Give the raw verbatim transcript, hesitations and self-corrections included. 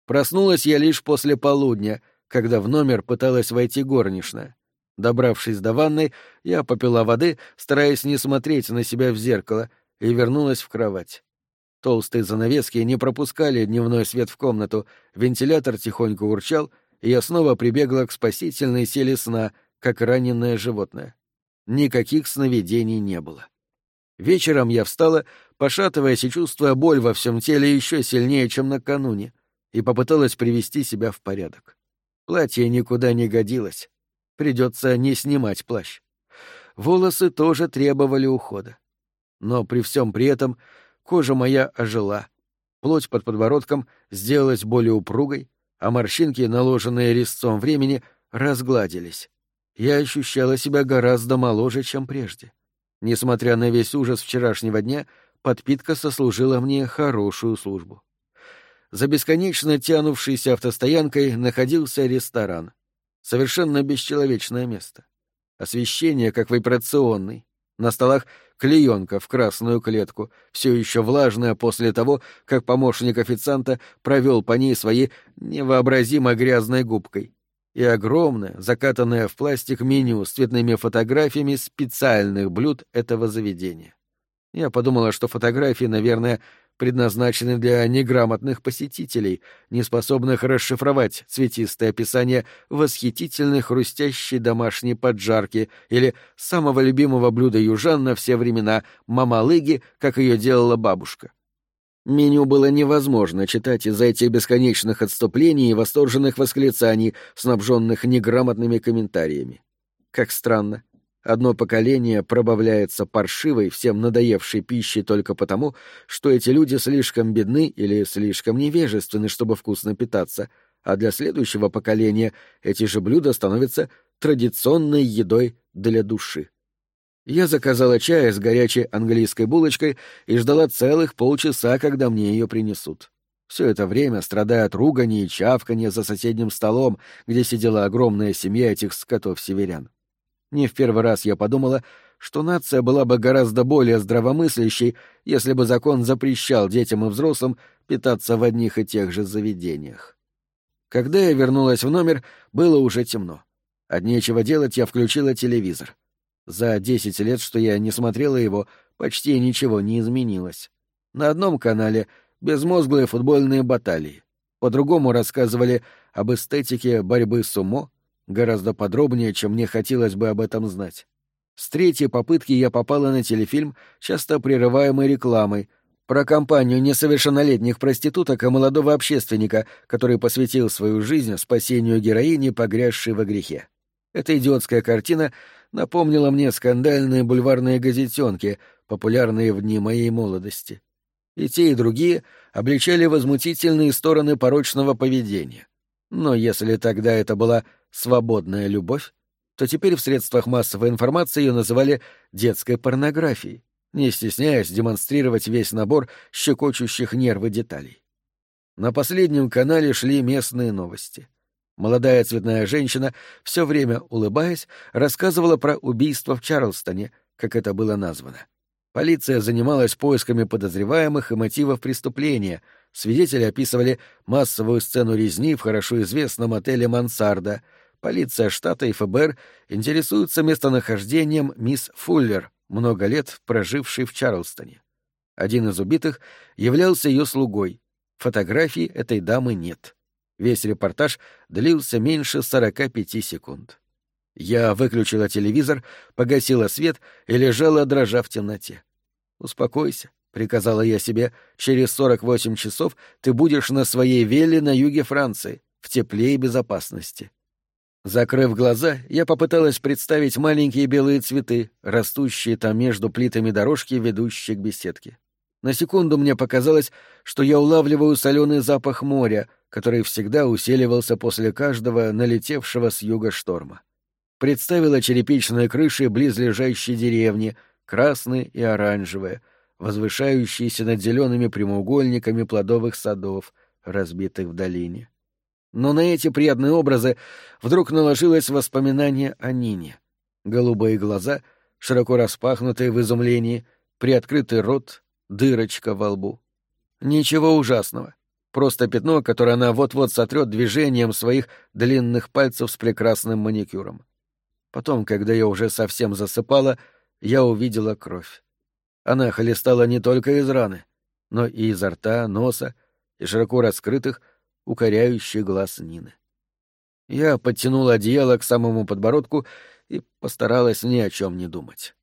Проснулась я лишь после полудня, когда в номер пыталась войти горничная. Добравшись до ванной, я попила воды, стараясь не смотреть на себя в зеркало, и вернулась в кровать. Толстые занавески не пропускали дневной свет в комнату, вентилятор тихонько урчал, и я снова прибегла к спасительной силе сна, как раненое животное. Никаких сновидений не было. Вечером я встала, пошатываясь и чувствуя боль во всем теле еще сильнее, чем накануне, и попыталась привести себя в порядок. Платье никуда не годилось. Придется не снимать плащ. Волосы тоже требовали ухода. Но при всем при этом кожа моя ожила, плоть под подбородком сделалась более упругой, а морщинки, наложенные резцом времени, разгладились. Я ощущала себя гораздо моложе, чем прежде. Несмотря на весь ужас вчерашнего дня, подпитка сослужила мне хорошую службу. За бесконечно тянувшейся автостоянкой находился ресторан. Совершенно бесчеловечное место. Освещение, как в операционной. На столах клеенка в красную клетку, все еще влажная после того, как помощник официанта провел по ней своей невообразимо грязной губкой. И огромное, закатанное в пластик меню с цветными фотографиями специальных блюд этого заведения. Я подумала, что фотографии, наверное, предназначены для неграмотных посетителей, не способных расшифровать цветистое описание восхитительной хрустящей домашней поджарки или самого любимого блюда южан на все времена — мамалыги, как ее делала бабушка. Меню было невозможно читать из-за этих бесконечных отступлений и восторженных восклицаний, снабженных неграмотными комментариями. Как странно. Одно поколение пробавляется паршивой, всем надоевшей пищей только потому, что эти люди слишком бедны или слишком невежественны, чтобы вкусно питаться, а для следующего поколения эти же блюда становятся традиционной едой для души. Я заказала чай с горячей английской булочкой и ждала целых полчаса, когда мне ее принесут. Все это время, страдая от ругани и чавканья за соседним столом, где сидела огромная семья этих скотов-северян. Не в первый раз я подумала, что нация была бы гораздо более здравомыслящей, если бы закон запрещал детям и взрослым питаться в одних и тех же заведениях. Когда я вернулась в номер, было уже темно. От нечего делать я включила телевизор. За десять лет, что я не смотрела его, почти ничего не изменилось. На одном канале — безмозглые футбольные баталии. По-другому рассказывали об эстетике борьбы сумо, гораздо подробнее, чем мне хотелось бы об этом знать. С третьей попытки я попала на телефильм, часто прерываемый рекламой, про компанию несовершеннолетних проституток и молодого общественника, который посвятил свою жизнь спасению героини, погрязшей во грехе. Эта идиотская картина напомнила мне скандальные бульварные газетенки, популярные в дни моей молодости. И те, и другие обличали возмутительные стороны порочного поведения. Но если тогда это была свободная любовь, то теперь в средствах массовой информации ее называли детской порнографией, не стесняясь демонстрировать весь набор щекочущих нервы деталей. На последнем канале шли местные новости. Молодая цветная женщина, все время улыбаясь, рассказывала про убийство в Чарльстоне, как это было названо. Полиция занималась поисками подозреваемых и мотивов преступления, свидетели описывали массовую сцену резни в хорошо известном отеле «Мансарда», полиция штата и эф бэ эр интересуются местонахождением мисс Фуллер, много лет прожившей в Чарльстоне. Один из убитых являлся ее слугой. Фотографий этой дамы нет. Весь репортаж длился меньше сорока пяти секунд. Я выключила телевизор, погасила свет и лежала, дрожа в темноте. «Успокойся», — приказала я себе, — «через сорок восемь часов ты будешь на своей вилле на юге Франции, в тепле и безопасности». Закрыв глаза, я попыталась представить маленькие белые цветы, растущие там между плитами дорожки, ведущей к беседке. На секунду мне показалось, что я улавливаю соленый запах моря, который всегда усиливался после каждого налетевшего с юга шторма. Представила черепичные крыши близлежащей деревни, красные и оранжевые, возвышающиеся над зелеными прямоугольниками плодовых садов, разбитых в долине. Но на эти приятные образы вдруг наложилось воспоминание о Нине. Голубые глаза, широко распахнутые в изумлении, приоткрытый рот, дырочка во лбу. Ничего ужасного. Просто пятно, которое она вот-вот сотрет движением своих длинных пальцев с прекрасным маникюром. Потом, когда я уже совсем засыпала, я увидела кровь. Она хлестала не только из раны, но и изо рта, носа и широко раскрытых, укоряющих глаз Нины. Я подтянула одеяло к самому подбородку и постаралась ни о чем не думать.